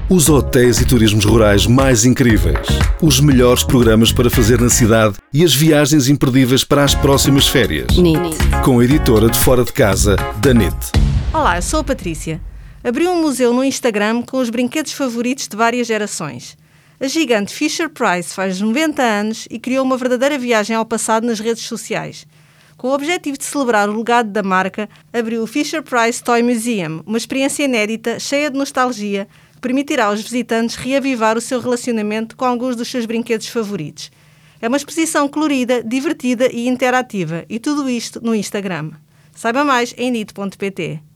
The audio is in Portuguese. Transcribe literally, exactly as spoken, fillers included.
Os hotéis e turismos rurais mais incríveis. Os melhores programas para fazer na cidade e as viagens imperdíveis para as próximas férias. N I T. Com a editora de Fora de Casa, da N I T. Olá, eu sou a Patrícia. Abri um museu no Instagram com os brinquedos favoritos de várias gerações. A gigante Fisher-Price faz noventa anos e criou uma verdadeira viagem ao passado nas redes sociais. Com o objetivo de celebrar o legado da marca, abriu o Fisher-Price Toy Museum, uma experiência inédita, cheia de nostalgia, que permitirá aos visitantes reavivar o seu relacionamento com alguns dos seus brinquedos favoritos. É uma exposição colorida, divertida e interativa, e tudo isto no Instagram. Saiba mais em nit ponto pt.